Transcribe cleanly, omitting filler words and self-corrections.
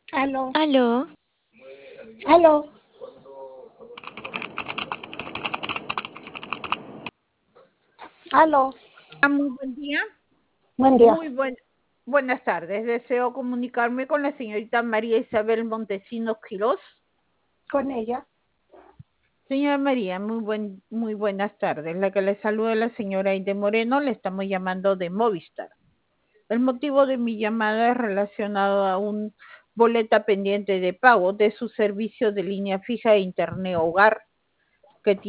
Aló, Aló, aló, aló. Muy buen día, Buen día. muy buenas tardes. Deseo comunicarme con la señorita María Isabel Montesinos Quirós. Con ella. Señora María, muy buenas tardes. La que le saluda es la señora Aide Moreno, le estamos llamando de Movistar. El motivo de mi llamada es relacionado a un boleta pendiente de pago de su servicio de línea fija e internet hogar